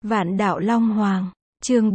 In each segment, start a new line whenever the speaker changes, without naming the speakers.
Vạn đạo Long Hoàng, chương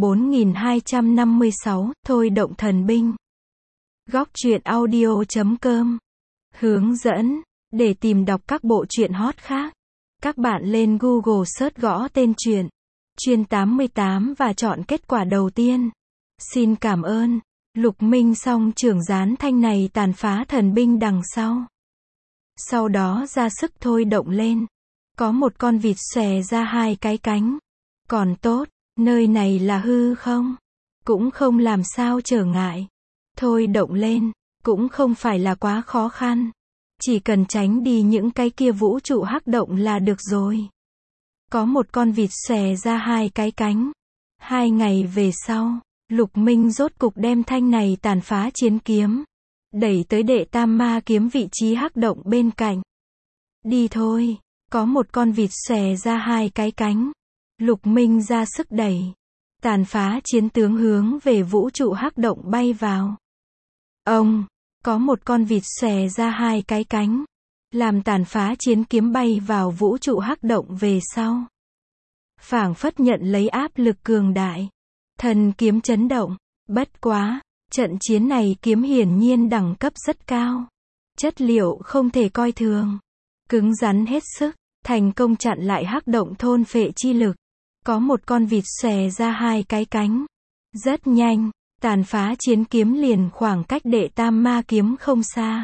4256, thôi động thần binh. Góc truyện audio.com. Hướng dẫn, để tìm đọc các bộ truyện hot khác, các bạn lên Google search gõ tên truyện Chuyên 88 và chọn kết quả đầu tiên. Xin cảm ơn. Lục Minh song trưởng gián thanh này tàn phá thần binh đằng sau. Sau đó ra sức thôi động lên. Có một con vịt xòe ra hai cái cánh. Còn tốt, nơi này là hư không? Cũng không làm sao trở ngại. Thôi động lên, cũng không phải là quá khó khăn. Chỉ cần tránh đi những cái kia vũ trụ hắc động là được rồi. Có một con vịt xòe ra hai cái cánh. 2 ngày về sau, Lục Minh rốt cục đem thanh này tàn phá chiến kiếm đẩy tới đệ tam ma kiếm vị trí hắc động bên cạnh. Đi thôi, có một con vịt xòe ra hai cái cánh. Lục Minh ra sức đẩy. Tàn phá chiến tướng hướng về vũ trụ hắc động bay vào. Ông, có một con vịt xòe ra hai cái cánh. Làm tàn phá chiến kiếm bay vào vũ trụ hắc động về sau. Phảng phất nhận lấy áp lực cường đại. Thần kiếm chấn động. Bất quá, trận chiến này kiếm hiển nhiên đẳng cấp rất cao. Chất liệu không thể coi thường. Cứng rắn hết sức, thành công chặn lại hắc động thôn phệ chi lực. Có một con vịt xòe ra hai cái cánh. Rất nhanh, tàn phá chiến kiếm liền khoảng cách đệ tam ma kiếm không xa.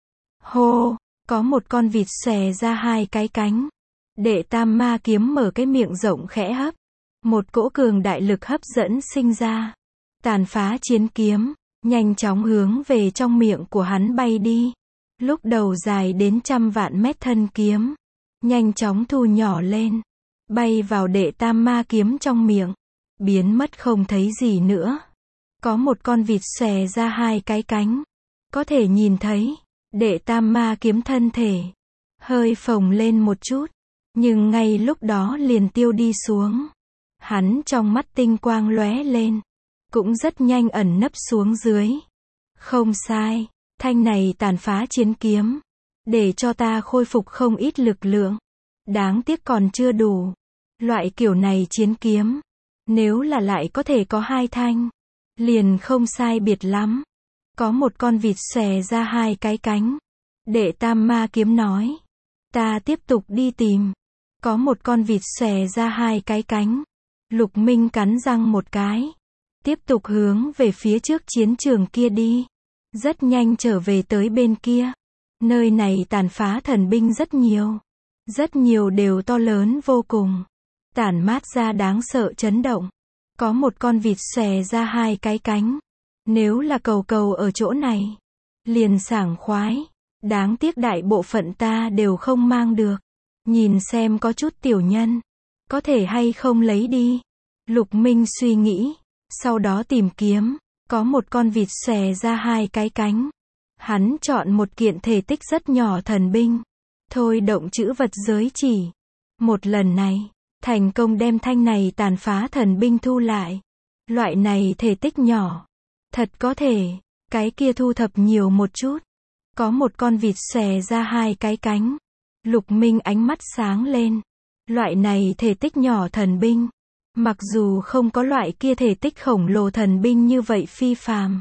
Hô, có một con vịt xòe ra hai cái cánh. Đệ tam ma kiếm mở cái miệng rộng khẽ hấp. Một cỗ cường đại lực hấp dẫn sinh ra. Tàn phá chiến kiếm, nhanh chóng hướng về trong miệng của hắn bay đi. Lúc đầu dài đến 100.000 mét thân kiếm. Nhanh chóng thu nhỏ lên. Bay vào đệ tam ma kiếm trong miệng. Biến mất không thấy gì nữa. Có một con vịt xòe ra hai cái cánh. Có thể nhìn thấy, đệ tam ma kiếm thân thể hơi phồng lên một chút. Nhưng ngay lúc đó liền tiêu đi xuống. Hắn trong mắt tinh quang lóe lên. Cũng rất nhanh ẩn nấp xuống dưới. Không sai, thanh này tàn phá chiến kiếm. Để cho ta khôi phục không ít lực lượng. Đáng tiếc còn chưa đủ. Loại kiểu này chiến kiếm. Nếu là lại có thể có 2 thanh. Liền không sai biệt lắm. Có một con vịt xòe ra hai cái cánh. Đệ tam ma kiếm nói. Ta tiếp tục đi tìm. Có một con vịt xòe ra hai cái cánh. Lục Minh cắn răng một cái. Tiếp tục hướng về phía trước chiến trường kia đi. Rất nhanh trở về tới bên kia. Nơi này tàn phá thần binh rất nhiều. Rất nhiều đều to lớn vô cùng. Tản mát ra đáng sợ chấn động. Có một con vịt xòe ra hai cái cánh. Nếu là cầu cầu ở chỗ này. Liền sảng khoái. Đáng tiếc đại bộ phận ta đều không mang được. Nhìn xem có chút tiểu nhân. Có thể hay không lấy đi. Lục Minh suy nghĩ. Sau đó tìm kiếm. Có một con vịt xòe ra hai cái cánh. Hắn chọn một kiện thể tích rất nhỏ thần binh. Thôi động chữ vật giới chỉ. Một lần này, thành công đem thanh này tàn phá thần binh thu lại. Loại này thể tích nhỏ. Thật có thể, cái kia thu thập nhiều một chút. Có một con vịt xòe ra hai cái cánh. Lục Minh ánh mắt sáng lên. Loại này thể tích nhỏ thần binh. Mặc dù không có loại kia thể tích khổng lồ thần binh như vậy phi phàm.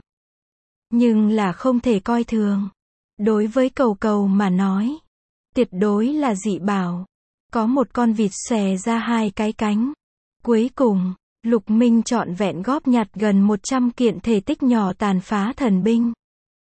Nhưng là không thể coi thường. Đối với cầu cầu mà nói. Tuyệt đối là dị bảo. Có một con vịt xòe ra hai cái cánh. Cuối cùng, Lục Minh trọn vẹn góp nhặt gần 100 kiện thể tích nhỏ tàn phá thần binh.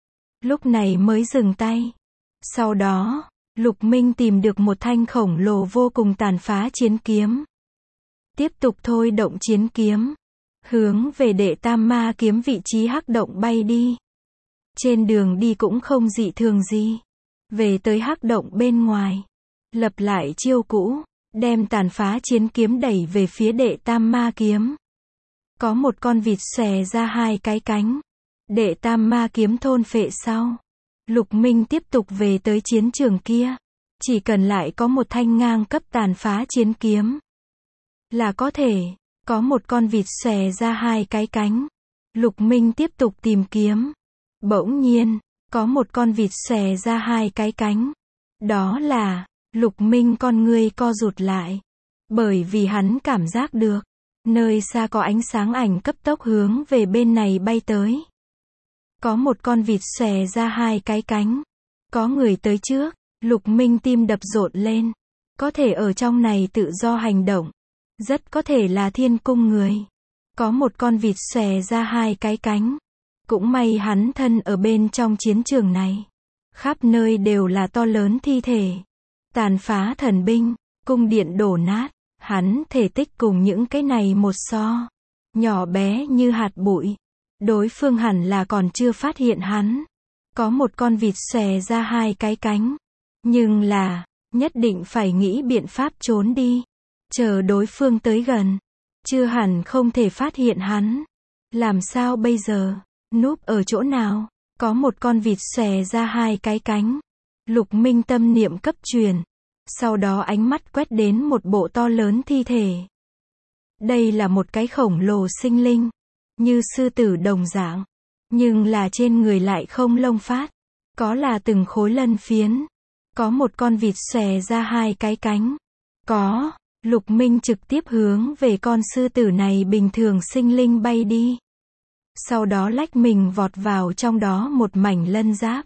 Lúc này mới dừng tay. Sau đó, Lục Minh tìm được một thanh khổng lồ vô cùng tàn phá chiến kiếm. Tiếp tục thôi động chiến kiếm. Hướng về đệ tam ma kiếm vị trí hắc động bay đi. Trên đường đi cũng không dị thường gì. Về tới hắc động bên ngoài. Lập lại chiêu cũ. Đem tàn phá chiến kiếm đẩy về phía đệ tam ma kiếm. Có một con vịt xòe ra hai cái cánh. Đệ tam ma kiếm thôn phệ sau. Lục Minh tiếp tục về tới chiến trường kia. Chỉ cần lại có một thanh ngang cấp tàn phá chiến kiếm. Là có thể. Có một con vịt xòe ra hai cái cánh. Lục Minh tiếp tục tìm kiếm. Bỗng nhiên, có một con vịt xòe ra hai cái cánh. Đó là, Lục Minh con ngươi co rụt lại. Bởi vì hắn cảm giác được, Nơi xa có ánh sáng ảnh cấp tốc hướng về bên này bay tới. Có một con vịt xòe ra hai cái cánh. Có người tới trước, Lục Minh tim đập rộn lên. Có thể ở trong này tự do hành động. Rất có thể là thiên cung người. Có một con vịt xòe ra hai cái cánh. Cũng may hắn thân ở bên trong chiến trường này. Khắp nơi đều là to lớn thi thể. Tàn phá thần binh, cung điện đổ nát. Hắn thể tích cùng những cái này một so. Nhỏ bé như hạt bụi. Đối phương hẳn là còn chưa phát hiện hắn. Có một con vịt xòe ra hai cái cánh. Nhưng là, nhất định phải nghĩ biện pháp trốn đi. Chờ đối phương tới gần. Chưa hẳn không thể phát hiện hắn. Làm sao bây giờ? Núp ở chỗ nào? Có một con vịt xòe ra hai cái cánh. Lục Minh tâm niệm cấp truyền. Sau đó ánh mắt quét đến một bộ to lớn thi thể. Đây là một cái khổng lồ sinh linh. Như sư tử đồng dạng. Nhưng là trên người lại không lông phát. Có là từng khối lân phiến. Có một con vịt xòe ra hai cái cánh. Có. Lục Minh trực tiếp hướng về con sư tử này bình thường sinh linh bay đi. Sau đó lách mình vọt vào trong đó một mảnh lân giáp.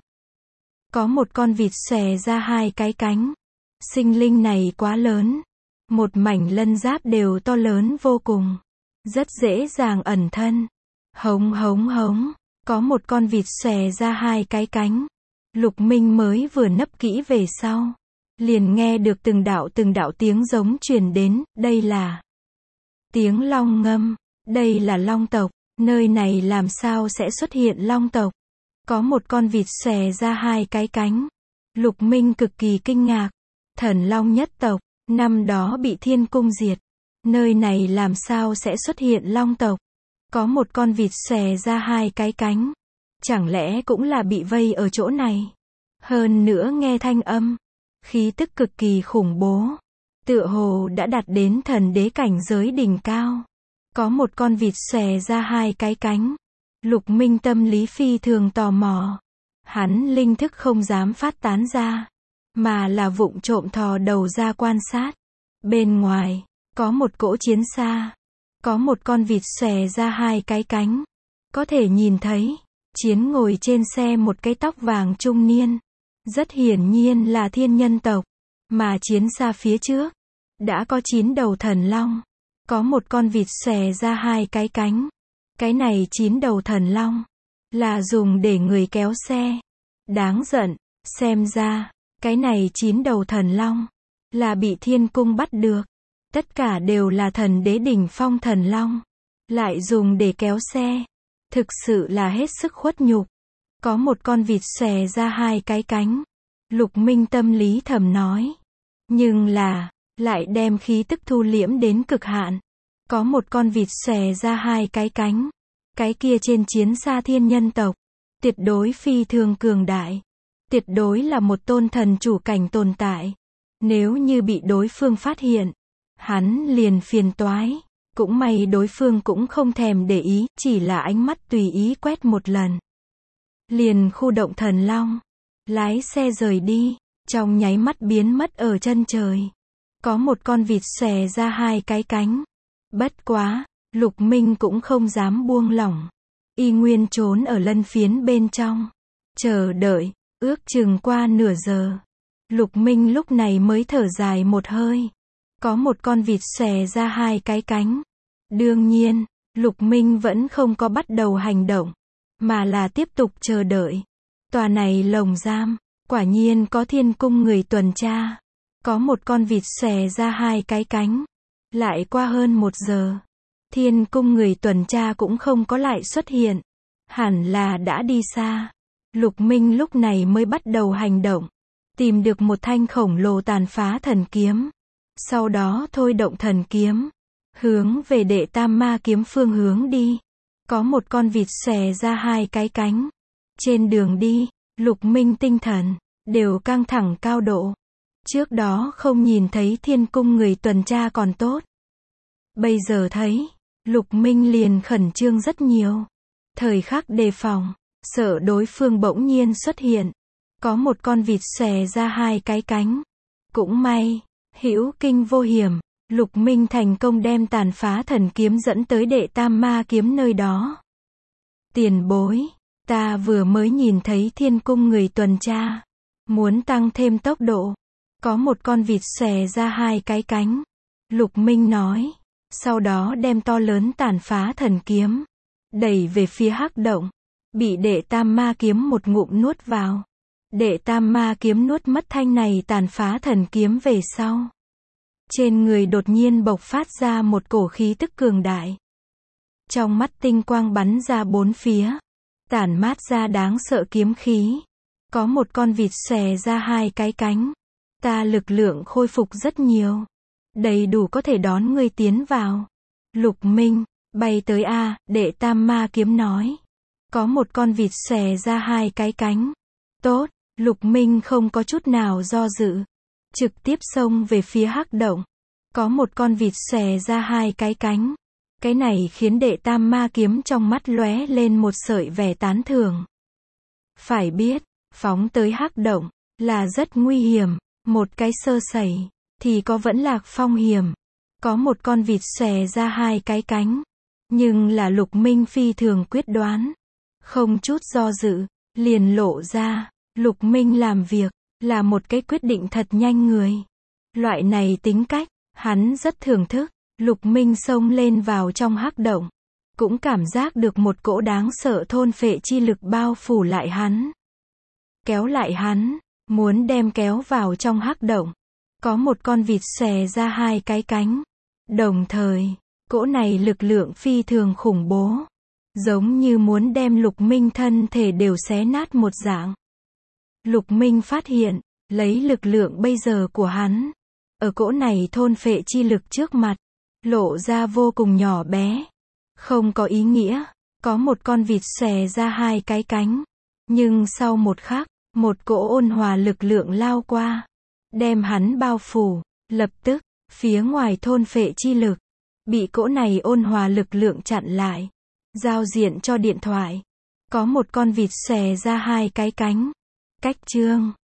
Có một con vịt xòe ra hai cái cánh. Sinh linh này quá lớn. Một mảnh lân giáp đều to lớn vô cùng. Rất dễ dàng ẩn thân. Hống hống hống. Có một con vịt xòe ra hai cái cánh. Lục Minh mới vừa nấp kỹ về sau. Liền nghe được từng đạo tiếng giống truyền đến. Đây là tiếng long ngâm. Đây là long tộc. Nơi này làm sao sẽ xuất hiện long tộc? Có một con vịt xòe ra hai cái cánh. Lục Minh cực kỳ kinh ngạc. Thần long nhất tộc, năm đó bị thiên cung diệt. Nơi này làm sao sẽ xuất hiện long tộc? Có một con vịt xòe ra hai cái cánh. Chẳng lẽ cũng là bị vây ở chỗ này? Hơn nữa nghe thanh âm. Khí tức cực kỳ khủng bố. Tựa hồ đã đạt đến thần đế cảnh giới đỉnh cao. Có một con vịt xòe ra hai cái cánh. Lục Minh tâm lý phi thường tò mò. Hắn linh thức không dám phát tán ra. Mà là vụng trộm thò đầu ra quan sát. Bên ngoài, có một cỗ chiến xa. Có một con vịt xòe ra hai cái cánh. Có thể nhìn thấy, chiến ngồi trên xe một cái tóc vàng trung niên. Rất hiển nhiên là thiên nhân tộc. Mà chiến xa phía trước, đã có 9 đầu thần long. Có một con vịt xòe ra hai cái cánh. Cái này 9 đầu thần long, là dùng để người kéo xe. Đáng giận, xem ra, cái này 9 đầu thần long, là bị thiên cung bắt được. Tất cả đều là thần đế đỉnh phong thần long. Lại dùng để kéo xe. Thực sự là hết sức khuất nhục. Có một con vịt xòe ra hai cái cánh. Lục Minh tâm lý thầm nói. Nhưng là, lại đem khí tức thu liễm đến cực hạn. Có một con vịt xòe ra hai cái cánh. Cái kia trên chiến xa thiên nhân tộc. Tuyệt đối phi thường cường đại. Tuyệt đối là một tôn thần chủ cảnh tồn tại. Nếu như bị đối phương phát hiện, hắn liền phiền toái. Cũng may đối phương cũng không thèm để ý, chỉ là ánh mắt tùy ý quét một lần. Liền khu động thần long. Lái xe rời đi. Trong nháy mắt biến mất ở chân trời. Có một con vịt xòe ra hai cái cánh. Bất quá, Lục Minh cũng không dám buông lỏng. Y nguyên trốn ở lân phiến bên trong. Chờ đợi, ước chừng qua nửa giờ. Lục Minh lúc này mới thở dài một hơi. Có một con vịt xòe ra hai cái cánh. Đương nhiên, Lục Minh vẫn không có bắt đầu hành động. Mà là tiếp tục chờ đợi. Tòa này lồng giam, quả nhiên có thiên cung người tuần tra. Có một con vịt xòe ra hai cái cánh. Lại qua hơn 1 giờ. Thiên cung người tuần tra cũng không có lại xuất hiện. Hẳn là đã đi xa. Lục Minh lúc này mới bắt đầu hành động. Tìm được một thanh khổng lồ tàn phá thần kiếm. Sau đó thôi động thần kiếm. Hướng về đệ tam ma kiếm phương hướng đi. Có một con vịt xòe ra hai cái cánh. Trên đường đi, Lục Minh tinh thần đều căng thẳng cao độ. Trước đó không nhìn thấy thiên cung người tuần tra còn tốt. Bây giờ thấy, Lục Minh liền khẩn trương rất nhiều. Thời khắc đề phòng, sợ đối phương bỗng nhiên xuất hiện. Có một con vịt xòe ra hai cái cánh. Cũng may, hữu kinh vô hiểm, Lục Minh thành công đem Tàn Phá Thần Kiếm dẫn tới Đệ Tam Ma Kiếm nơi đó. Tiền bối, ta vừa mới nhìn thấy thiên cung người tuần tra. Muốn tăng thêm tốc độ. Có một con vịt xòe ra hai cái cánh. Lục Minh nói. Sau đó đem to lớn Tàn Phá Thần Kiếm đẩy về phía hắc động. Bị Đệ Tam Ma Kiếm một ngụm nuốt vào. Đệ Tam Ma Kiếm nuốt mất thanh này Tàn Phá Thần Kiếm về sau. Trên người đột nhiên bộc phát ra một cổ khí tức cường đại. Trong mắt tinh quang bắn ra bốn phía. Tản mát ra đáng sợ kiếm khí. Có một con vịt xòe ra hai cái cánh. Ta lực lượng khôi phục rất nhiều. Đầy đủ có thể đón ngươi tiến vào. Lục Minh, bay tới a, Đệ Tam Ma Kiếm nói. Có một con vịt xòe ra hai cái cánh. Tốt, Lục Minh không có chút nào do dự. Trực tiếp xông về phía hắc động. Có một con vịt xòe ra hai cái cánh. Cái này khiến Đệ Tam Ma Kiếm trong mắt lóe lên một sợi vẻ tán thưởng. Phải biết, phóng tới hắc động là rất nguy hiểm, một cái sơ sẩy thì có vẫn lạc phong hiểm. Có một con vịt xòe ra hai cái cánh, nhưng là Lục Minh phi thường quyết đoán, không chút do dự, liền lộ ra. Lục Minh làm việc là một cái quyết định thật nhanh người. Loại này tính cách, hắn rất thưởng thức. Lục Minh xông lên vào trong hắc động, cũng cảm giác được một cỗ đáng sợ thôn phệ chi lực bao phủ lại hắn. Kéo lại hắn, muốn đem kéo vào trong hắc động. Có một con vịt xòe ra hai cái cánh. Đồng thời, cỗ này lực lượng phi thường khủng bố. Giống như muốn đem Lục Minh thân thể đều xé nát một dạng. Lục Minh phát hiện, lấy lực lượng bây giờ của hắn, ở cỗ này thôn phệ chi lực trước mặt, lộ ra vô cùng nhỏ bé. Không có ý nghĩa. Có một con vịt xòe ra hai cái cánh. Nhưng sau một khắc, một cỗ ôn hòa lực lượng lao qua. Đem hắn bao phủ. Lập tức, phía ngoài thôn phệ chi lực, bị cỗ này ôn hòa lực lượng chặn lại. Giao diện cho điện thoại. Có một con vịt xòe ra hai cái cánh. Cách chương